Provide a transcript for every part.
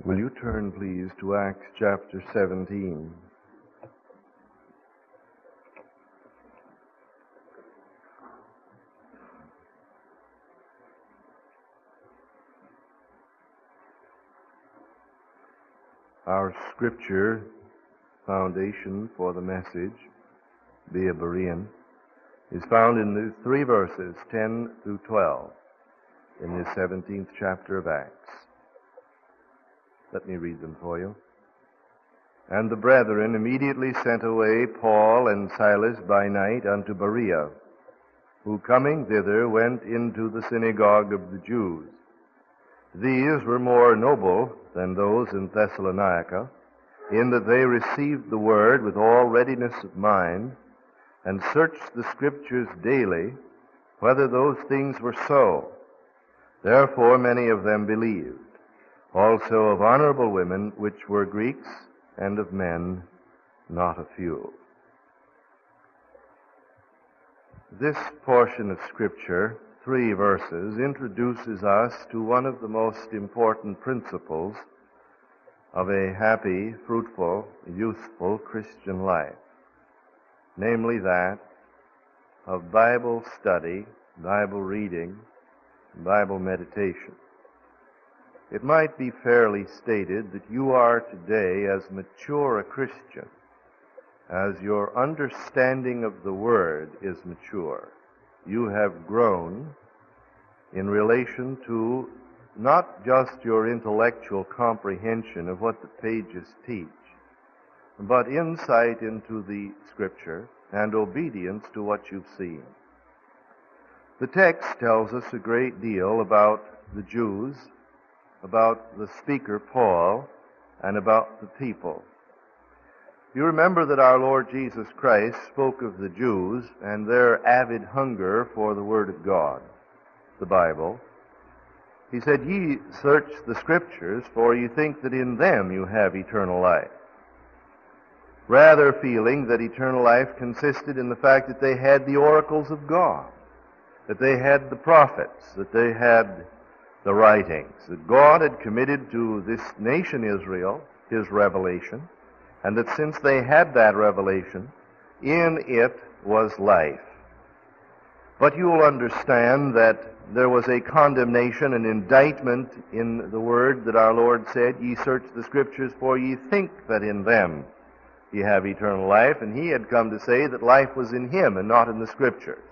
Will you turn, please, to Acts chapter 17? Our scripture foundation for the message, be a Berean, is found in the three verses, 10 through 12, in this 17th chapter of Acts. Let me read them for you. And the brethren immediately sent away Paul and Silas by night unto Berea, who coming thither went into the synagogue of the Jews. These were more noble than those in Thessalonica, in that they received the word with all readiness of mind, and searched the Scriptures daily, whether those things were so. Therefore many of them believed, also of honorable women which were Greeks, and of men not a few. This portion of Scripture, 3 verses, introduces us to one of the most important principles of a happy, fruitful, useful Christian life, namely that of Bible study, Bible reading, Bible meditation. It might be fairly stated that you are today as mature a Christian as your understanding of the Word is mature. You have grown in relation to not just your intellectual comprehension of what the pages teach, but insight into the Scripture and obedience to what you've seen. The text tells us a great deal about the Jews, about the speaker, Paul, and about the people. You remember that our Lord Jesus Christ spoke of the Jews and their avid hunger for the Word of God, the Bible. He said, "Ye search the Scriptures, for ye think that in them you have eternal life." Rather feeling that eternal life consisted in the fact that they had the oracles of God, that they had the prophets, that they had the writings, that God had committed to this nation Israel His revelation, and that since they had that revelation, in it was life. But you will understand that there was a condemnation, an indictment in the word that our Lord said, "Ye search the Scriptures, for ye think that in them ye have eternal life," and He had come to say that life was in Him and not in the Scriptures.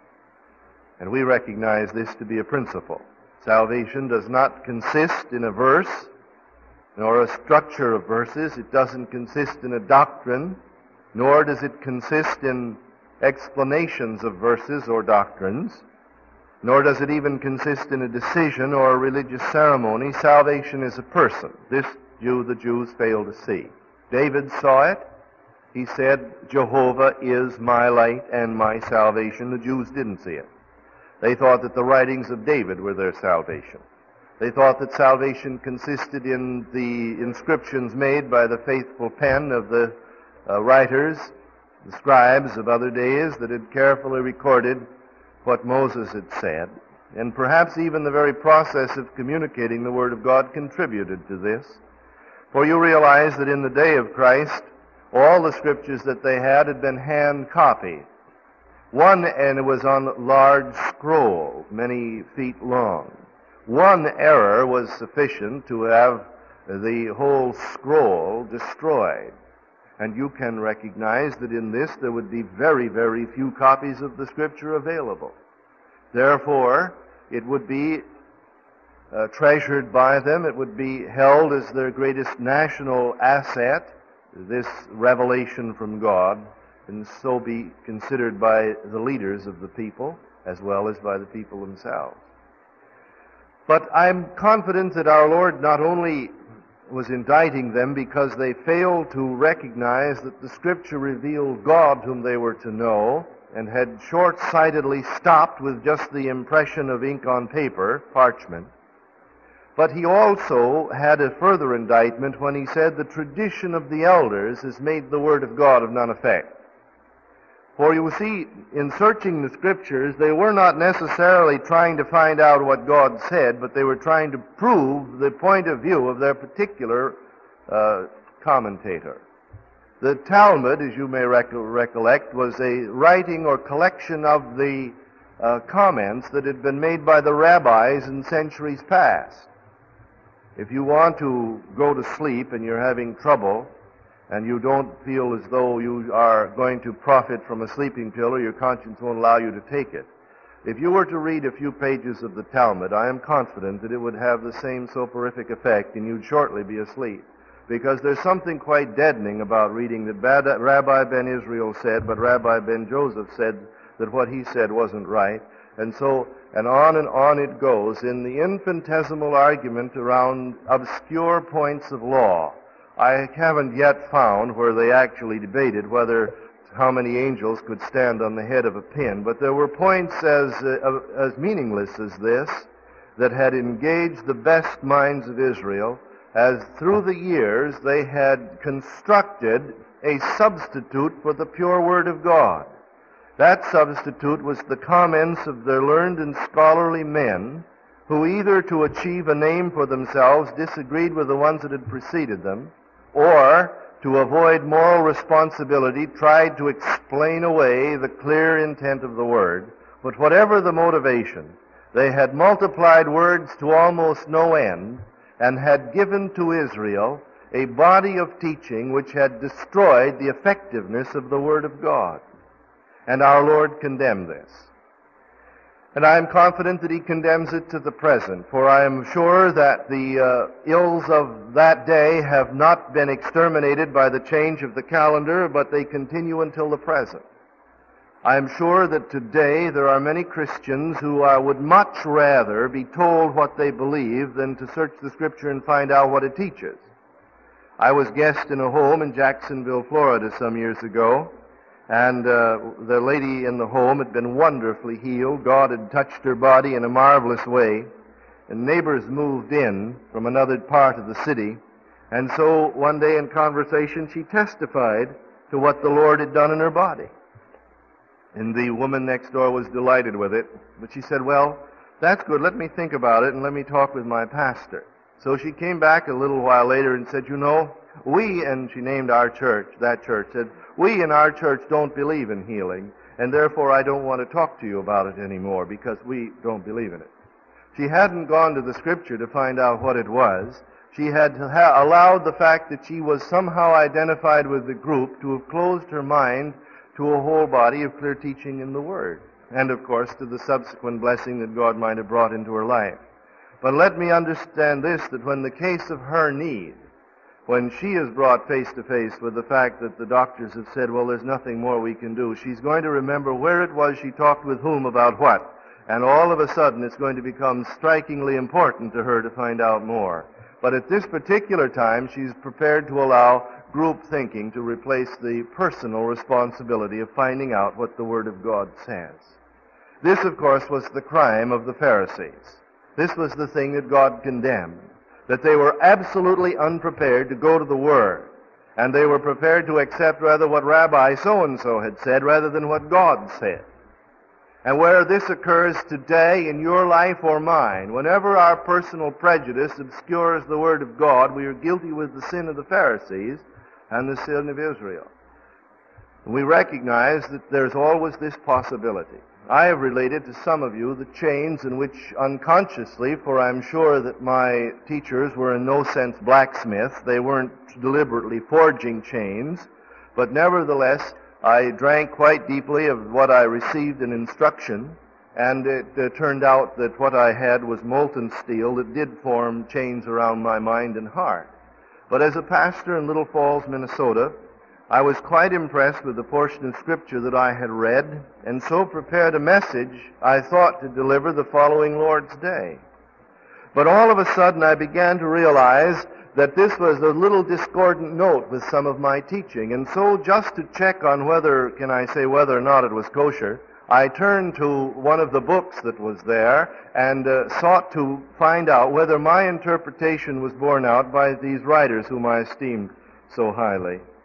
And we recognize this to be a principle. Salvation does not consist in a verse, nor a structure of verses. It doesn't consist in a doctrine, nor does it consist in explanations of verses or doctrines, nor does it even consist in a decision or a religious ceremony. Salvation is a person. This the Jews failed to see. David saw it. He said, "Jehovah is my light and my salvation." The Jews didn't see it. They thought that the writings of David were their salvation. They thought that salvation consisted in the inscriptions made by the faithful pen of the writers, the scribes of other days that had carefully recorded what Moses had said. And perhaps even the very process of communicating the Word of God contributed to this. For you realize that in the day of Christ, all the Scriptures that they had been hand copied. One, and it was on large scrolls, many feet long. One error was sufficient to have the whole scroll destroyed. And you can recognize that in this there would be very, very few copies of the Scripture available. Therefore, it would be treasured by them. It would be held as their greatest national asset, this revelation from God, and so be considered by the leaders of the people as well as by the people themselves. But I'm confident that our Lord not only was indicting them because they failed to recognize that the Scripture revealed God whom they were to know, and had short-sightedly stopped with just the impression of ink on paper, parchment, but He also had a further indictment when He said the tradition of the elders has made the Word of God of none effect. For you see, in searching the Scriptures, they were not necessarily trying to find out what God said, but they were trying to prove the point of view of their particular commentator. The Talmud, as you may recollect, was a writing or collection of the comments that had been made by the rabbis in centuries past. If you want to go to sleep and you're having trouble, and you don't feel as though you are going to profit from a sleeping pill or your conscience won't allow you to take it, if you were to read a few pages of the Talmud, I am confident that it would have the same soporific effect and you'd shortly be asleep. Because there's something quite deadening about reading that Rabbi Ben Israel said, but Rabbi Ben Joseph said that what he said wasn't right. And on it goes in the infinitesimal argument around obscure points of law. I haven't yet found where they actually debated how many angels could stand on the head of a pin, but there were points as meaningless as this that had engaged the best minds of Israel, as through the years they had constructed a substitute for the pure Word of God. That substitute was the comments of their learned and scholarly men, who either to achieve a name for themselves disagreed with the ones that had preceded them, or to avoid moral responsibility tried to explain away the clear intent of the Word. But whatever the motivation, they had multiplied words to almost no end and had given to Israel a body of teaching which had destroyed the effectiveness of the Word of God. And our Lord condemned this. And I am confident that He condemns it to the present, for I am sure that the ills of that day have not been exterminated by the change of the calendar, but they continue until the present. I am sure that today there are many Christians who would much rather be told what they believe than to search the Scripture and find out what it teaches. I was guest in a home in Jacksonville, Florida some years ago, and the lady in the home had been wonderfully healed. God had touched her body in a marvelous way. And neighbors moved in from another part of the city. And so one day in conversation, she testified to what the Lord had done in her body. And the woman next door was delighted with it. But she said, well, that's good. Let me think about it and let me talk with my pastor. So she came back a little while later and said, and she named our church, that church, said, we in our church don't believe in healing, and therefore I don't want to talk to you about it anymore because we don't believe in it. She hadn't gone to the Scripture to find out what it was. She had allowed the fact that she was somehow identified with the group to have closed her mind to a whole body of clear teaching in the Word, and of course to the subsequent blessing that God might have brought into her life. But let me understand this, that when the case of her need, when she is brought face to face with the fact that the doctors have said, well, there's nothing more we can do, she's going to remember where it was she talked with whom about what. And all of a sudden it's going to become strikingly important to her to find out more. But at this particular time, she's prepared to allow group thinking to replace the personal responsibility of finding out what the Word of God says. This, of course, was the crime of the Pharisees. This was the thing that God condemned. That they were absolutely unprepared to go to the Word, and they were prepared to accept rather what Rabbi so-and-so had said rather than what God said. And where this occurs today in your life or mine, whenever our personal prejudice obscures the Word of God, we are guilty with the sin of the Pharisees and the sin of Israel. We recognize that there's always this possibility. I have related to some of you the chains in which unconsciously, for I'm sure that my teachers were in no sense blacksmiths, they weren't deliberately forging chains, but nevertheless I drank quite deeply of what I received in instruction, and it turned out that what I had was molten steel that did form chains around my mind and heart. But as a pastor in Little Falls, Minnesota, I was quite impressed with the portion of Scripture that I had read, and so prepared a message I thought to deliver the following Lord's Day. But all of a sudden I began to realize that this was a little discordant note with some of my teaching, and so just to check on whether or not it was kosher, I turned to one of the books that was there and sought to find out whether my interpretation was borne out by these writers whom I esteemed so highly.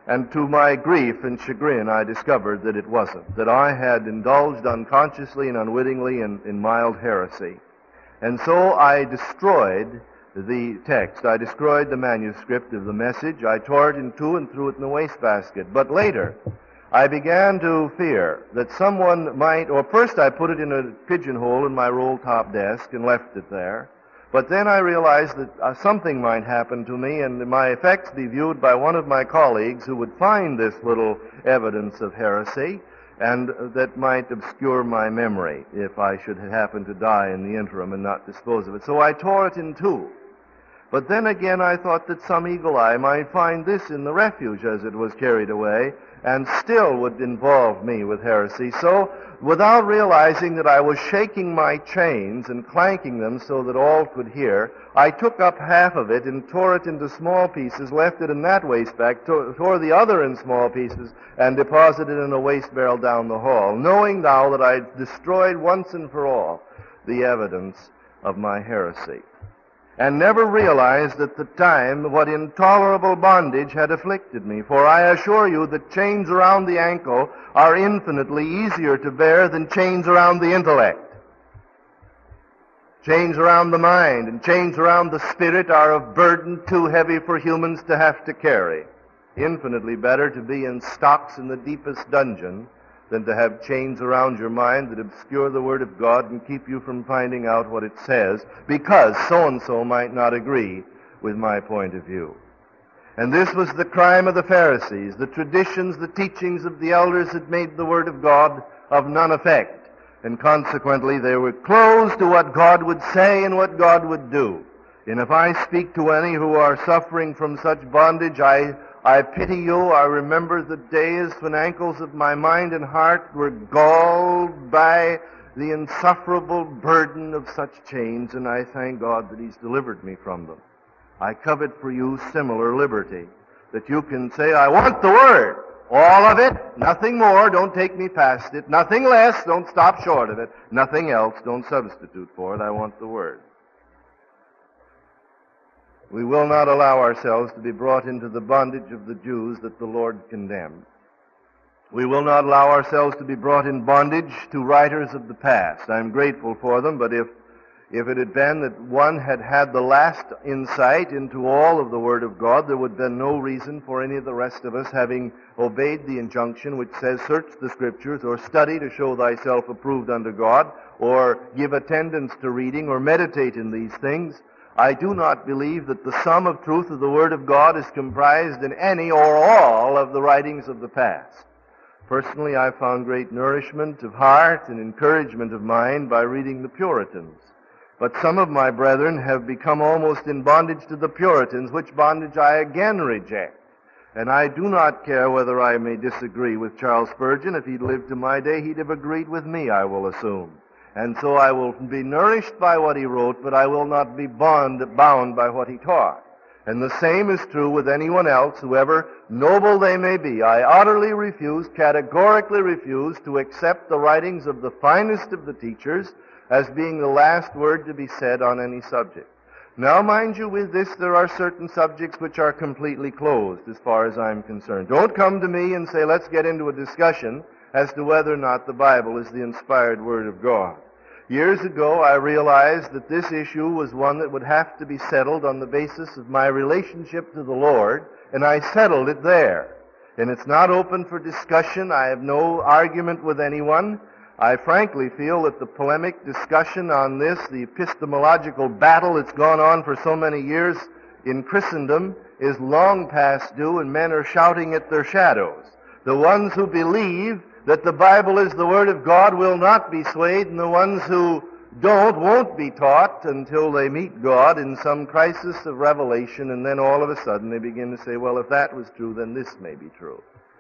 And to my grief and chagrin, I discovered that it wasn't, that I had indulged unconsciously and unwittingly in mild heresy. And so I destroyed the text. I destroyed the manuscript of the message. I tore it in two and threw it in the wastebasket. But later, I began to fear that someone might, or first I put it in a pigeonhole in my roll-top desk and left it there. But then I realized that something might happen to me and my effects be viewed by one of my colleagues who would find this little evidence of heresy, and that might obscure my memory if I should happen to die in the interim and not dispose of it. So I tore it in two. But then again I thought that some eagle eye might find this in the refuge as it was carried away, and still would involve me with heresy. So, without realizing that I was shaking my chains and clanking them so that all could hear, I took up half of it and tore it into small pieces, left it in that wastebag, tore the other in small pieces, and deposited it in a waste barrel down the hall, knowing now that I had destroyed once and for all the evidence of my heresy. And never realized at the time what intolerable bondage had afflicted me. For I assure you that chains around the ankle are infinitely easier to bear than chains around the intellect. Chains around the mind and chains around the spirit are of burden too heavy for humans to have to carry. Infinitely better to be in stocks in the deepest dungeon than to have chains around your mind that obscure the Word of God and keep you from finding out what it says, because so-and-so might not agree with my point of view. And this was the crime of the Pharisees. The traditions, the teachings of the elders had made the Word of God of none effect, and consequently they were closed to what God would say and what God would do. And if I speak to any who are suffering from such bondage, I pity you. I remember the days when ankles of my mind and heart were galled by the insufferable burden of such chains, and I thank God that He's delivered me from them. I covet for you similar liberty, that you can say, I want the Word, all of it, nothing more, don't take me past it, nothing less, don't stop short of it, nothing else, don't substitute for it, I want the Word. We will not allow ourselves to be brought into the bondage of the Jews that the Lord condemned. We will not allow ourselves to be brought in bondage to writers of the past. I'm grateful for them, but if it had been that one had had the last insight into all of the Word of God, there would have been no reason for any of the rest of us having obeyed the injunction which says, search the Scriptures, or study to show thyself approved unto God, or give attendance to reading, or meditate in these things. I do not believe that the sum of truth of the Word of God is comprised in any or all of the writings of the past. Personally, I found great nourishment of heart and encouragement of mind by reading the Puritans. But some of my brethren have become almost in bondage to the Puritans, which bondage I again reject. And I do not care whether I may disagree with Charles Spurgeon. If he'd lived to my day, he'd have agreed with me, I will assume. And so I will be nourished by what he wrote, but I will not be bound by what he taught. And the same is true with anyone else, whoever noble they may be. I utterly refuse, categorically refuse, to accept the writings of the finest of the teachers as being the last word to be said on any subject. Now, mind you, with this, there are certain subjects which are completely closed as far as I'm concerned. Don't come to me and say, let's get into a discussion as to whether or not the Bible is the inspired Word of God. Years ago, I realized that this issue was one that would have to be settled on the basis of my relationship to the Lord, and I settled it there. And it's not open for discussion. I have no argument with anyone. I frankly feel that the polemic discussion on this, the epistemological battle that's gone on for so many years in Christendom, is long past due, and men are shouting at their shadows. The ones who believe that the Bible is the Word of God will not be swayed, and the ones who won't be taught until they meet God in some crisis of revelation, and then all of a sudden they begin to say, well, if that was true, then this may be true.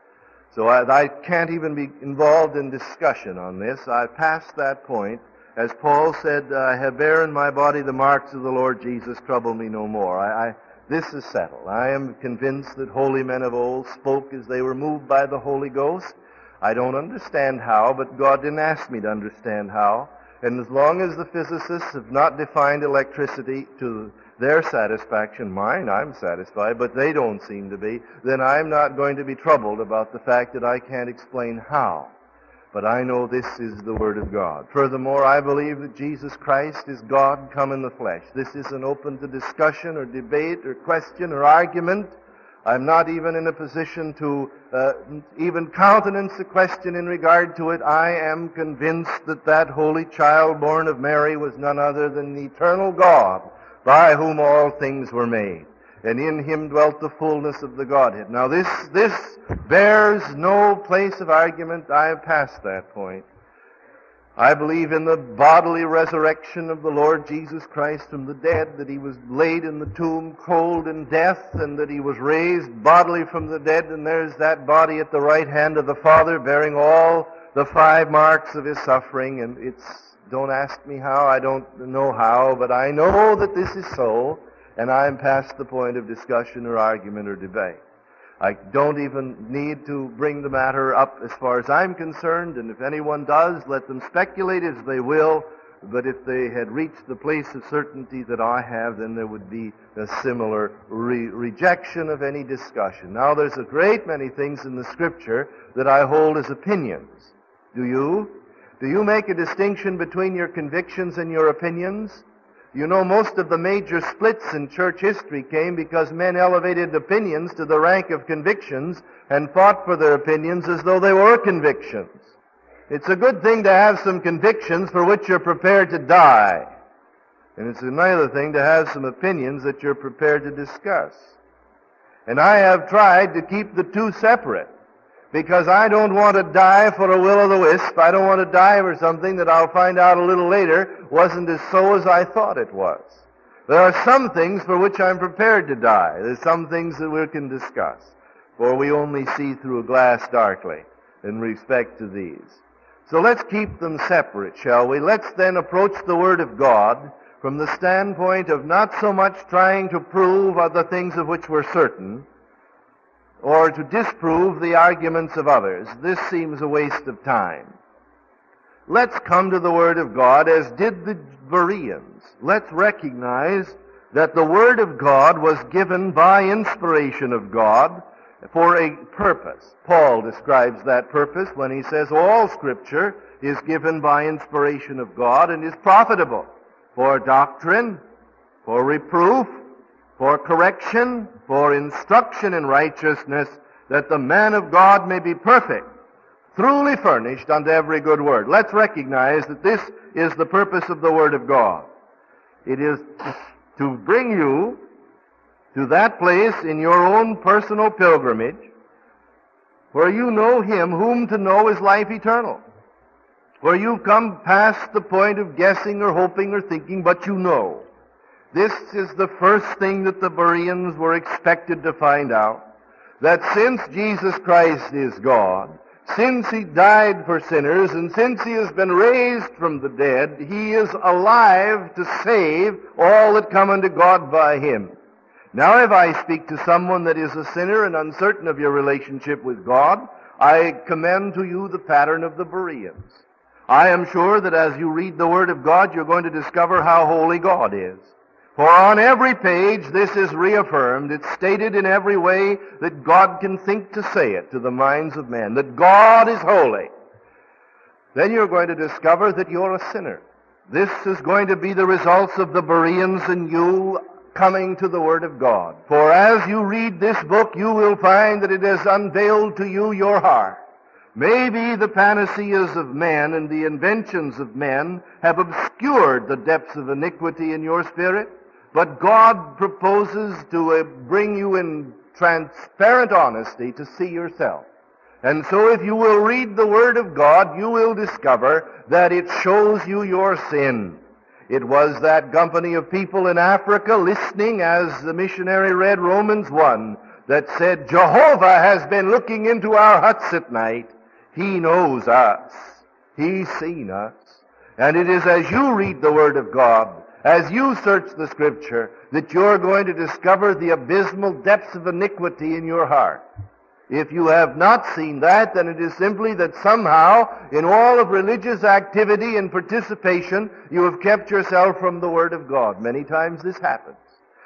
So I can't even be involved in discussion on this. I've passed that point. As Paul said, I have bear in my body the marks of the Lord Jesus, trouble me no more. This is settled. I am convinced that holy men of old spoke as they were moved by the Holy Ghost. I don't understand how, but God didn't ask me to understand how. And as long as the physicists have not defined electricity to their satisfaction, mine, I'm satisfied, but they don't seem to be, then I'm not going to be troubled about the fact that I can't explain how. But I know this is the Word of God. Furthermore, I believe that Jesus Christ is God come in the flesh. This isn't open to discussion or debate or question or argument. I'm not even in a position to even countenance a question in regard to it. I am convinced that that holy child born of Mary was none other than the eternal God, by whom all things were made, and in him dwelt the fullness of the Godhead. Now this bears no place of argument. I have passed that point. I believe in the bodily resurrection of the Lord Jesus Christ from the dead, that he was laid in the tomb cold in death, and that he was raised bodily from the dead, and there's that body at the right hand of the Father bearing all the 5 marks of his suffering, and don't ask me how, I don't know how, but I know that this is so, and I'm past the point of discussion or argument or debate. I don't even need to bring the matter up as far as I'm concerned, and if anyone does, let them speculate as they will, but if they had reached the place of certainty that I have, then there would be a similar rejection of any discussion. Now, there's a great many things in the Scripture that I hold as opinions. Do you? Do you make a distinction between your convictions and your opinions? You know, most of the major splits in church history came because men elevated opinions to the rank of convictions and fought for their opinions as though they were convictions. It's a good thing to have some convictions for which you're prepared to die. And it's another thing to have some opinions that you're prepared to discuss. And I have tried to keep the two separate, because I don't want to die for a will-o'-the-wisp. I don't want to die for something that I'll find out a little later wasn't as so as I thought it was. There are some things for which I'm prepared to die. There's some things that we can discuss, for we only see through a glass darkly in respect to these. So let's keep them separate, shall we? Let's then approach the Word of God from the standpoint of not so much trying to prove other things of which we're certain, or to disprove the arguments of others. This seems a waste of time. Let's come to the Word of God as did the Bereans. Let's recognize that the Word of God was given by inspiration of God for a purpose. Paul describes that purpose when he says all Scripture is given by inspiration of God and is profitable for doctrine, for reproof, for correction, for instruction in righteousness, that the man of God may be perfect, truly furnished unto every good word. Let's recognize that this is the purpose of the Word of God. It is to bring you to that place in your own personal pilgrimage where you know Him whom to know is life eternal, where you've come past the point of guessing or hoping or thinking, but you know. This is the first thing that the Bereans were expected to find out, that since Jesus Christ is God, since He died for sinners, and since He has been raised from the dead, He is alive to save all that come unto God by Him. Now, if I speak to someone that is a sinner and uncertain of your relationship with God, I commend to you the pattern of the Bereans. I am sure that as you read the Word of God, you're going to discover how holy God is. For on every page this is reaffirmed. It's stated in every way that God can think to say it to the minds of men, that God is holy. Then you're going to discover that you're a sinner. This is going to be the results of the Bereans and you coming to the Word of God. For as you read this book, you will find that it has unveiled to you your heart. Maybe the panaceas of men and the inventions of men have obscured the depths of iniquity in your spirit, but God proposes to bring you in transparent honesty to see yourself. And so if you will read the Word of God, you will discover that it shows you your sin. It was that company of people in Africa listening as the missionary read Romans 1 that said, Jehovah has been looking into our huts at night. He knows us. He's seen us. And it is as you read the Word of God, as you search the Scripture, that you're going to discover the abysmal depths of iniquity in your heart. If you have not seen that, then it is simply that somehow, in all of religious activity and participation, you have kept yourself from the Word of God. Many times this happens.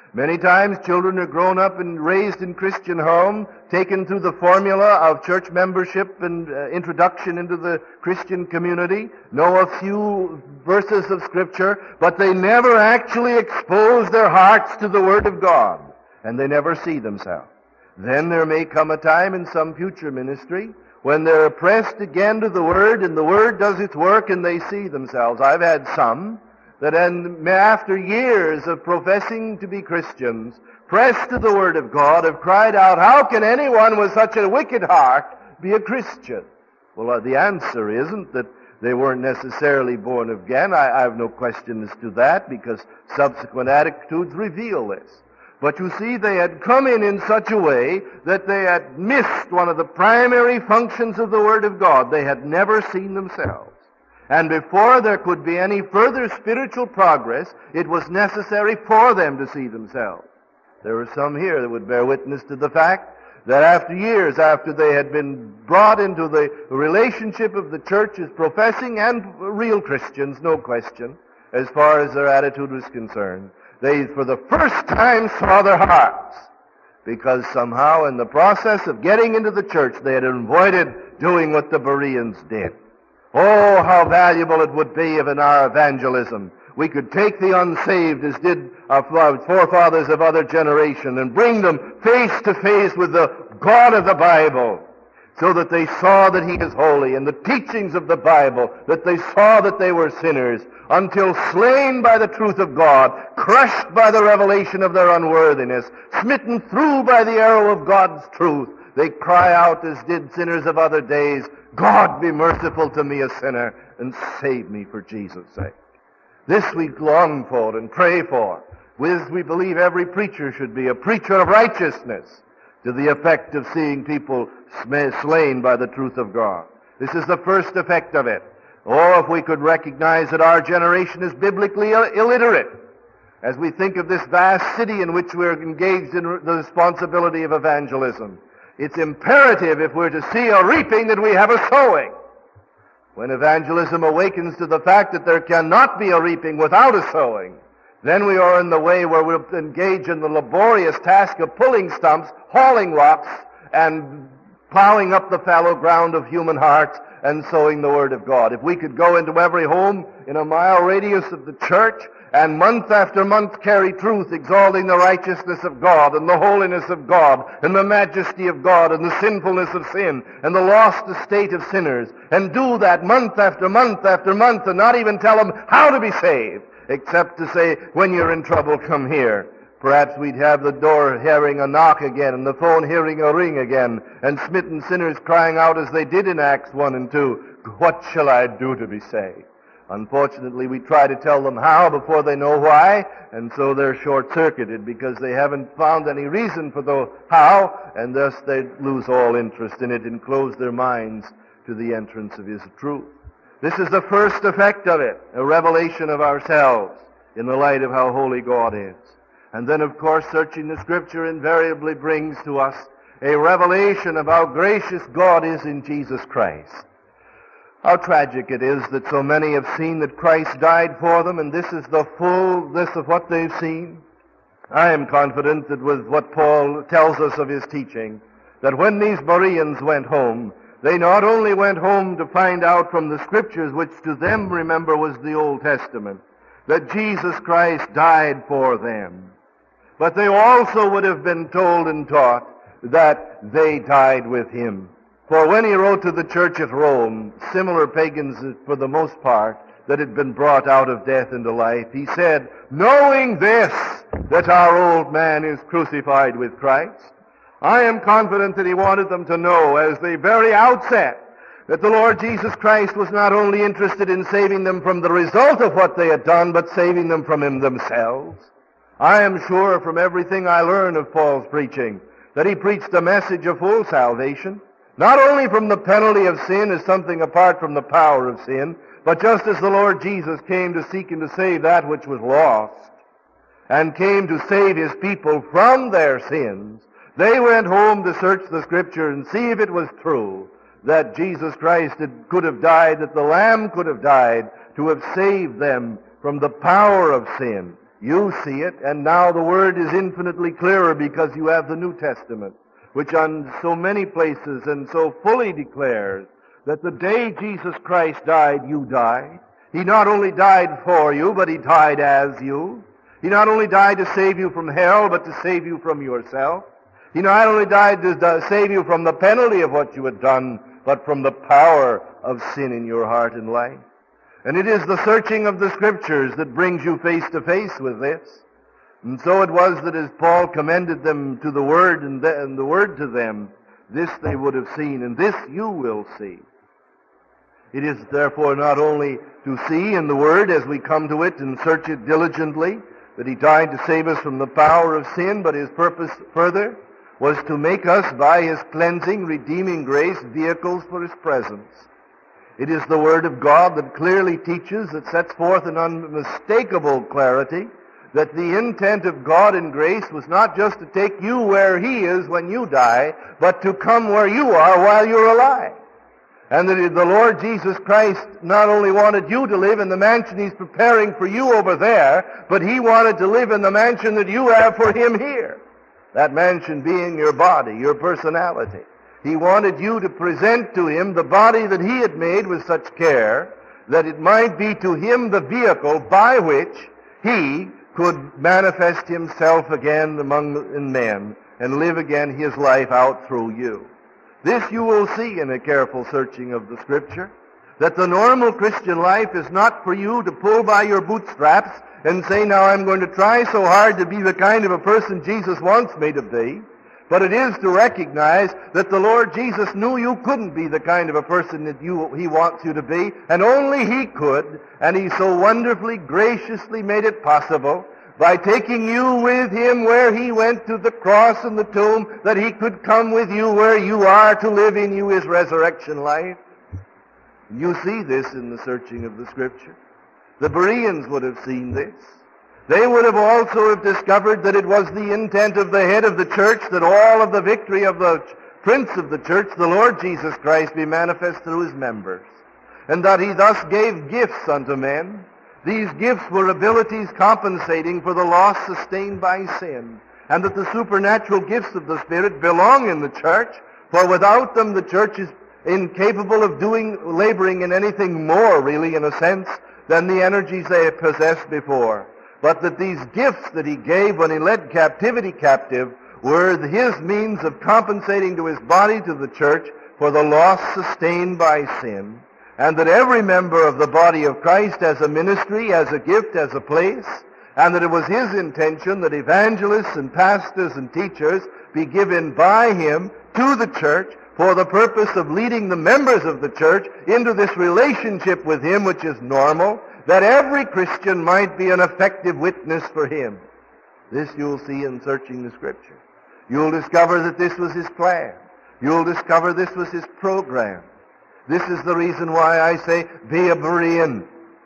Many times children are grown up and raised in Christian home, taken through the formula of church membership and introduction into the Christian community, know a few verses of Scripture, but they never actually expose their hearts to the Word of God, and they never see themselves. Then there may come a time in some future ministry when they're pressed again to the Word, and the Word does its work, and they see themselves. I've had some that after years of professing to be Christians, pressed to the Word of God, have cried out, how can anyone with such a wicked heart be a Christian? Well, the answer isn't that they weren't necessarily born again. I have no question as to that, because subsequent attitudes reveal this. But you see, they had come in such a way that they had missed one of the primary functions of the Word of God. They had never seen themselves. And before there could be any further spiritual progress, it was necessary for them to see themselves. There are some here that would bear witness to the fact that after years, after they had been brought into the relationship of the church as professing and real Christians, no question, as far as their attitude was concerned, they for the first time saw their hearts, because somehow in the process of getting into the church they had avoided doing what the Bereans did. Oh, how valuable it would be if in our evangelism we could take the unsaved, as did our forefathers of other generation, and bring them face to face with the God of the Bible, so that they saw that He is holy, and the teachings of the Bible, that they saw that they were sinners, until slain by the truth of God, crushed by the revelation of their unworthiness, smitten through by the arrow of God's truth, they cry out as did sinners of other days, God, be merciful to me, a sinner, and save me for Jesus' sake. This we long for and pray for. With, we believe every preacher should be a preacher of righteousness, to the effect of seeing people slain by the truth of God. This is the first effect of it. Or if we could recognize that our generation is biblically illiterate, as we think of this vast city in which we're engaged in the responsibility of evangelism, it's imperative, if we're to see a reaping, that we have a sowing. When evangelism awakens to the fact that there cannot be a reaping without a sowing, then we are in the way where we'll engage in the laborious task of pulling stumps, hauling rocks, and plowing up the fallow ground of human hearts and sowing the Word of God. If we could go into every home in a mile radius of the church and month after month carry truth, exalting the righteousness of God and the holiness of God and the majesty of God and the sinfulness of sin and the lost estate of sinners, and do that month after month after month, and not even tell them how to be saved, except to say, when you're in trouble, come here. Perhaps we'd have the door hearing a knock again, and the phone hearing a ring again, and smitten sinners crying out as they did in Acts 1 and 2, what shall I do to be saved? Unfortunately, we try to tell them how before they know why, and so they're short-circuited because they haven't found any reason for the how, and thus they lose all interest in it and close their minds to the entrance of His truth. This is the first effect of it, a revelation of ourselves in the light of how holy God is. And then, of course, searching the Scripture invariably brings to us a revelation of how gracious God is in Jesus Christ. How tragic it is that so many have seen that Christ died for them, and this is the fullness of what they've seen. I am confident that with what Paul tells us of his teaching, that when these Bereans went home, they not only went home to find out from the Scriptures, which to them, remember, was the Old Testament, that Jesus Christ died for them, but they also would have been told and taught that they died with Him. For when he wrote to the church at Rome, similar pagans for the most part, that had been brought out of death into life, he said, knowing this, that our old man is crucified with Christ. I am confident that he wanted them to know, as the very outset, that the Lord Jesus Christ was not only interested in saving them from the result of what they had done, but saving them from Him themselves. I am sure from everything I learn of Paul's preaching that he preached a message of full salvation, not only from the penalty of sin as something apart from the power of sin, but just as the Lord Jesus came to seek and to save that which was lost, and came to save His people from their sins, they went home to search the Scripture and see if it was true that Jesus Christ could have died, that the Lamb could have died to have saved them from the power of sin You see it, and now the Word is infinitely clearer because you have the New Testament, which on so many places and so fully declares that the day Jesus Christ died, you died. He not only died for you, but He died as you. He not only died to save you from hell, but to save you from yourself. He not only died to save you from the penalty of what you had done, but from the power of sin in your heart and life. And it is the searching of the Scriptures that brings you face to face with this. And so it was that as Paul commended them to the Word and the Word to them, this they would have seen, and this you will see. It is therefore not only to see in the Word as we come to it and search it diligently, that He died to save us from the power of sin, but His purpose further was to make us, by His cleansing, redeeming grace, vehicles for His presence. It is the Word of God that clearly teaches, that sets forth an unmistakable clarity, that the intent of God in grace was not just to take you where He is when you die, but to come where you are while you're alive. And that the Lord Jesus Christ not only wanted you to live in the mansion He's preparing for you over there, but He wanted to live in the mansion that you have for Him here. That mansion being your body, your personality. He wanted you to present to Him the body that He had made with such care that it might be to Him the vehicle by which He could manifest Himself again among men and live again His life out through you. This you will see in a careful searching of the Scripture, that the normal Christian life is not for you to pull by your bootstraps and say, now I'm going to try so hard to be the kind of a person Jesus wants me to be, but it is to recognize that the Lord Jesus knew you couldn't be the kind of a person that He wants you to be, and only He could, and He so wonderfully, graciously made it possible by taking you with Him where He went to the cross and the tomb, that He could come with you where you are to live in you His resurrection life. You see this in the searching of the Scripture. The Bereans would have seen this. They would have also have discovered that it was the intent of the head of the church that all of the victory of the Prince of the church, the Lord Jesus Christ, be manifest through His members, and that He thus gave gifts unto men. These gifts were abilities compensating for the loss sustained by sin, and that the supernatural gifts of the Spirit belong in the church, for without them the church is incapable of laboring in anything more, really, in a sense, than the energies they had possessed before. But that these gifts that He gave when He led captivity captive were His means of compensating to His body, to the church, for the loss sustained by sin, and that every member of the body of Christ has a ministry, has a gift, has a place, and that it was His intention that evangelists and pastors and teachers be given by Him to the church for the purpose of leading the members of the church into this relationship with Him, which is normal, that every Christian might be an effective witness for Him. This you'll see in searching the Scripture. You'll discover that this was His plan. You'll discover this was His program. This is the reason why I say, be a Berean.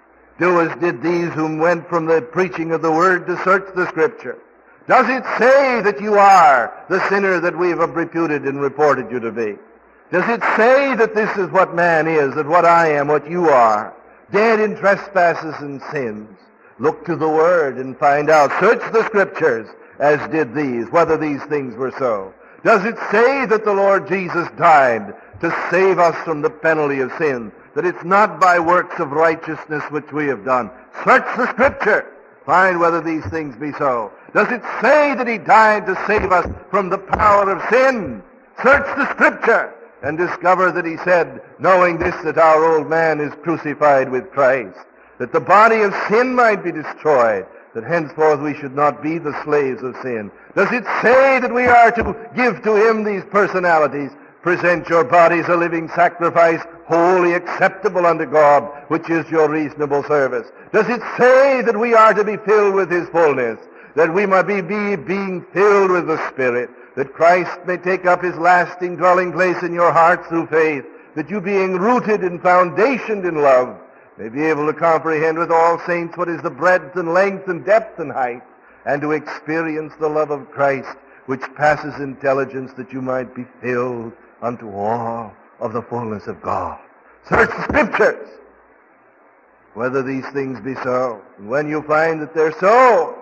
Do as did these whom went from the preaching of the Word to search the Scripture. Does it say that you are the sinner that we have reputed and reported you to be? Does it say that this is what man is, that what I am, what you are? Dead in trespasses and sins. Look to the Word and find out. Search the Scriptures as did these, whether these things were so. Does it say that the Lord Jesus died to save us from the penalty of sin? That it's not by works of righteousness which we have done. Search the Scripture. Find whether these things be so. Does it say that He died to save us from the power of sin? Search the Scripture and discover that He said, knowing this, that our old man is crucified with Christ, that the body of sin might be destroyed, that henceforth we should not be the slaves of sin. Does it say that we are to give to Him these personalities? Present your bodies a living sacrifice, wholly acceptable unto God, which is your reasonable service. Does it say that we are to be filled with His fullness, that we might be being filled with the Spirit, that Christ may take up His lasting dwelling place in your hearts through faith, that you being rooted and foundationed in love, may be able to comprehend with all saints what is the breadth and length and depth and height, and to experience the love of Christ, which passes intelligence, that you might be filled unto all of the fullness of God. Search the Scriptures, whether these things be so. And when you find that they're so,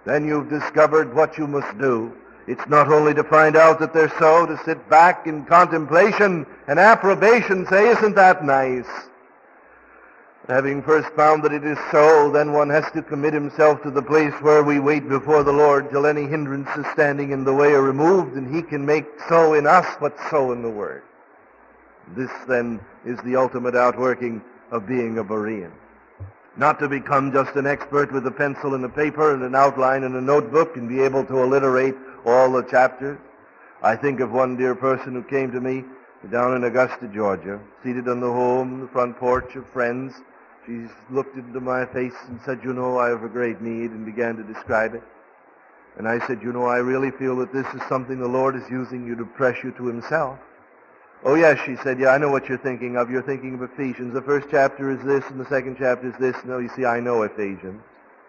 then you've discovered what you must do. It's not only to find out that they're so, to sit back in contemplation and approbation, say, isn't that nice? Having first found that it is so, then one has to commit himself to the place where we wait before the Lord till any hindrances standing in the way are removed, and He can make so in us what's so in the Word. This, then, is the ultimate outworking of being a Berean. Not to become just an expert with a pencil and a paper and an outline and a notebook and be able to alliterate all the chapters. I think of one dear person who came to me down in Augusta, Georgia, seated on the front porch of friends. She looked into my face and said, "You know, I have a great need," and began to describe it. And I said, "You know, I really feel that this is something the Lord is using you to press you to Himself." "Oh, yes," she said, "yeah, I know what you're thinking of. You're thinking of Ephesians. The first chapter is this, and the second chapter is this." No, you see, I know Ephesians.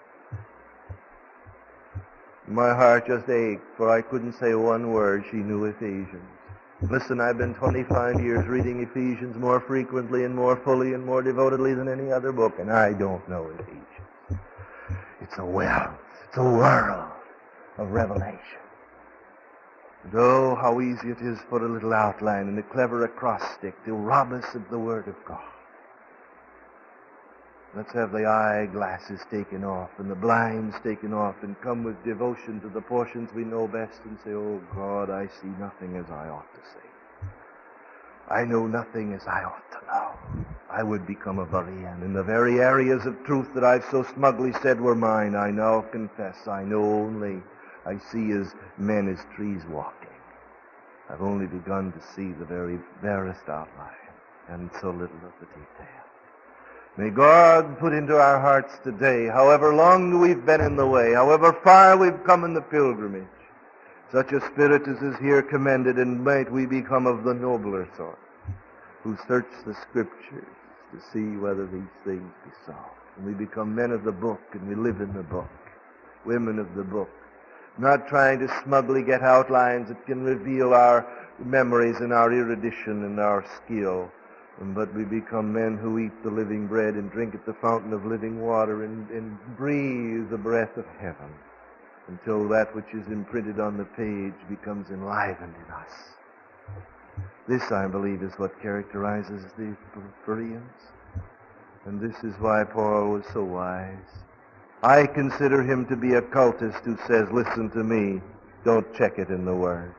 My heart just ached, for I couldn't say one word. She knew Ephesians. Listen, I've been 25 years reading Ephesians more frequently and more fully and more devotedly than any other book, and I don't know Ephesians. It's a well. It's a world of revelation. And oh, how easy it is for a little outline and a clever acrostic to rob us of the Word of God. Let's have the eyeglasses taken off and the blinds taken off and come with devotion to the portions we know best and say, "Oh God, I see nothing as I ought to see. I know nothing as I ought to know. I would become a Berean. In the very areas of truth that I've so smugly said were mine, I now confess I know only. I see as men as trees walking. I've only begun to see the very barest outline and so little of the detail." May God put into our hearts today, however long we've been in the way, however far we've come in the pilgrimage, such a spirit as is here commended, and might we become of the nobler sort, who search the Scriptures to see whether these things be so. And we become men of the book, and we live in the book, women of the book, not trying to smugly get outlines that can reveal our memories and our erudition and our skill, but we become men who eat the living bread and drink at the fountain of living water and breathe the breath of heaven until that which is imprinted on the page becomes enlivened in us. This, I believe, is what characterizes the Bereans. And this is why Paul was so wise. I consider him to be a cultist who says, "Listen to me, don't check it in the Word."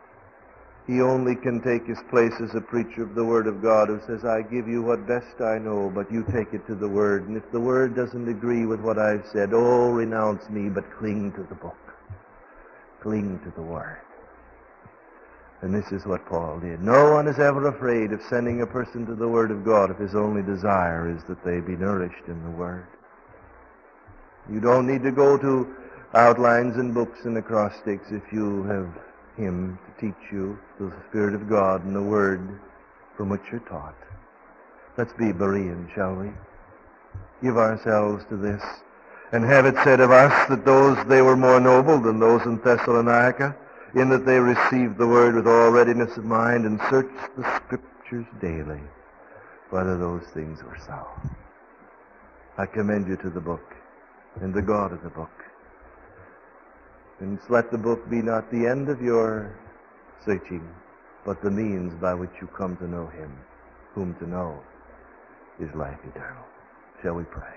He only can take his place as a preacher of the Word of God who says, "I give you what best I know, but you take it to the Word. And if the Word doesn't agree with what I've said, oh, renounce me, but cling to the book. Cling to the Word." And this is what Paul did. No one is ever afraid of sending a person to the Word of God if his only desire is that they be nourished in the Word. You don't need to go to outlines and books and acrostics if you have Him to teach you the Spirit of God and the Word from which you're taught. Let's be Berean, shall we? Give ourselves to this, and have it said of us that they were more noble than those in Thessalonica, in that they received the Word with all readiness of mind and searched the Scriptures daily, whether those things were so. I commend you to the book and the God of the book. And let the book be not the end of your searching, but the means by which you come to know Him, whom to know is life eternal. Shall we pray?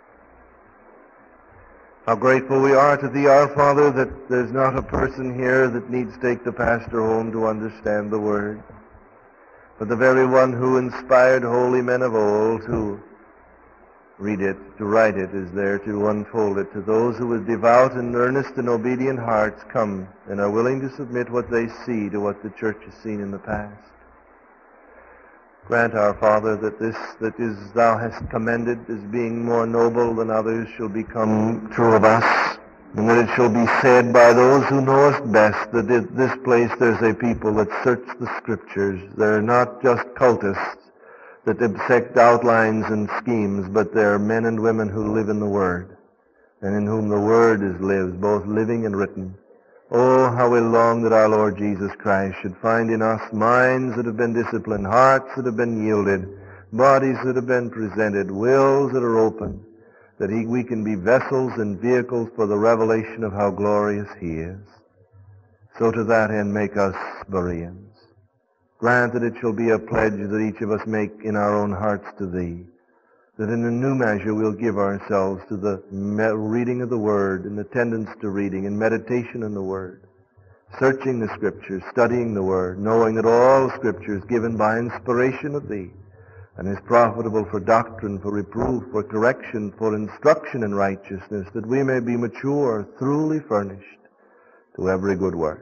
How grateful we are to Thee, our Father, that there's not a person here that needs take the pastor home to understand the Word, but the very one who inspired holy men of old to read it, to write it, is there to unfold it to those who with devout and earnest and obedient hearts come and are willing to submit what they see to what the church has seen in the past. Grant, our Father, that this that is Thou hast commended as being more noble than others shall become true of us, and that it shall be said by those who know us best that at this place there's a people that search the Scriptures. They're not just cultists that dissect outlines and schemes, but they're men and women who live in the Word, and in whom the Word lives, both living and written. Oh, how we long that our Lord Jesus Christ should find in us minds that have been disciplined, hearts that have been yielded, bodies that have been presented, wills that are open, that we can be vessels and vehicles for the revelation of how glorious He is. So to that end make us Bereans. Grant that it shall be a pledge that each of us make in our own hearts to Thee, that in a new measure we'll give ourselves to the reading of the Word and attendance to reading and meditation in the Word, searching the Scriptures, studying the Word, knowing that all Scripture is given by inspiration of Thee and is profitable for doctrine, for reproof, for correction, for instruction in righteousness, that we may be mature, thoroughly furnished to every good work.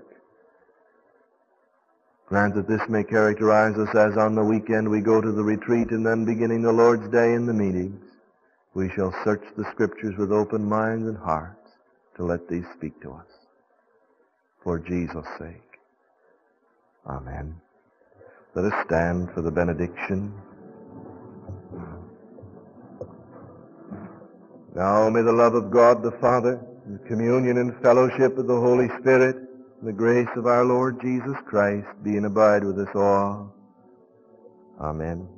Grant that this may characterize us as on the weekend we go to the retreat and then beginning the Lord's Day in the meetings, we shall search the Scriptures with open minds and hearts to let these speak to us. For Jesus' sake. Amen. Let us stand for the benediction. Now may the love of God the Father, the communion and fellowship of the Holy Spirit, and the grace of our Lord Jesus Christ be and abide with us all. Amen.